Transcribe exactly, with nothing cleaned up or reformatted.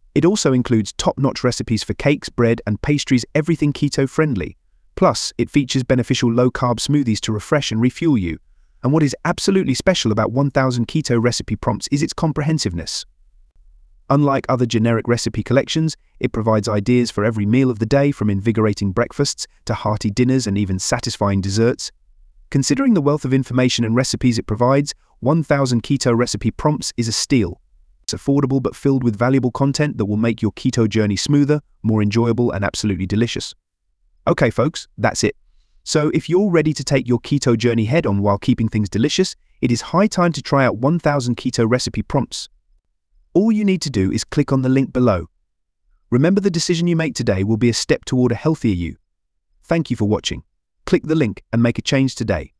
It also includes top-notch recipes for cakes, bread, and pastries, everything keto-friendly. Plus, it features beneficial low-carb smoothies to refresh and refuel you. And what is absolutely special about one thousand Keto Recipe Prompts is its comprehensiveness. Unlike other generic recipe collections, it provides ideas for every meal of the day, from invigorating breakfasts to hearty dinners and even satisfying desserts. Considering the wealth of information and recipes it provides, one thousand Keto Recipe Prompts is a steal. It's affordable but filled with valuable content that will make your keto journey smoother, more enjoyable, and absolutely delicious. Okay folks, that's it. So if you're ready to take your keto journey head-on while keeping things delicious, it is high time to try out one thousand Keto Recipe Prompts. All you need to do is click on the link below. Remember, the decision you make today will be a step toward a healthier you. Thank you for watching. Click the link and make a change today.